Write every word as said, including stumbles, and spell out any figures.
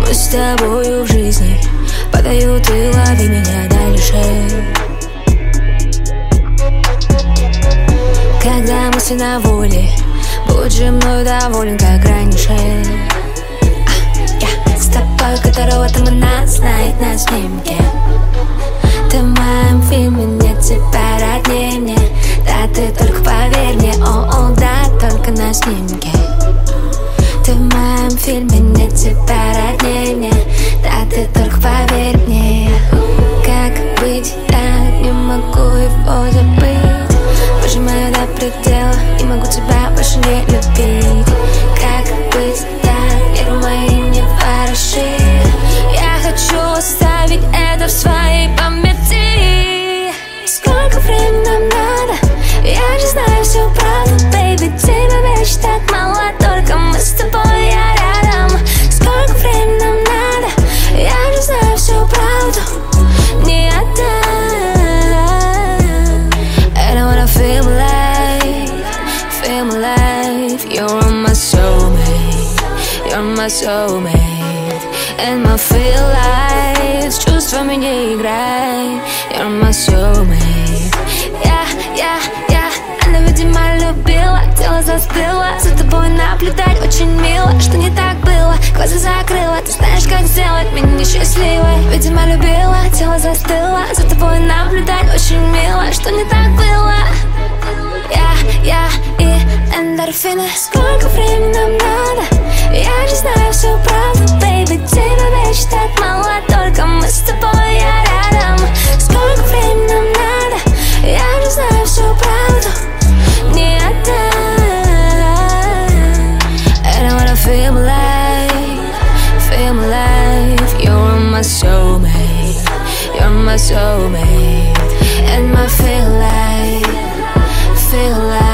Мы с тобою в жизни, подаю, ты лови меня дальше. Когда мысли на воле, будь же мной доволен, как раньше. а, Я с тобой, которого-то мы нас знает на снимке. Ты в моем фильме, нет тебя роднее мне. Да ты только поверь мне, о-о, да, только на снимке. Ты в моем фильме, нет тебя роднее мне. Да ты только поверь мне. Как быть, так не могу его забыть. Выжимаю до предела, не могу тебя больше не любить. Как быть, так, нервы мои не вороши. Я хочу оставить это в своей памяти. Сколько времени нам надо? Я же знаю всю правду, бэйби. Тебя вещь так мало, только мы с тобой, я рядом. Сколько времени нам надо? Я же знаю всю правду, не отдам. And I wanna feel my life, feel my life. You're my soulmate, you're my soulmate. And my feel life, с чувствами не играй. You're my soulmate. Я, я, я, она, видимо, любила. Тело застыло, за тобой наблюдать очень мило. Что не так было, глаза закрыла. Ты знаешь, как сделать меня счастливой. Видимо, любила, тело застыло. За тобой наблюдать очень мило. Что не так было. Я, я и эндорфины. Сколько времени нам надо? Я же знаю всю правду, бэйби. Тебя вещь так мало, только мы с тобой, я рядом. Сколько времени нам надо? Я же знаю всю правду, не отдам. And I wanna feel my life, feel my life. You're my soulmate, you're my soulmate. And my feel life, feel life.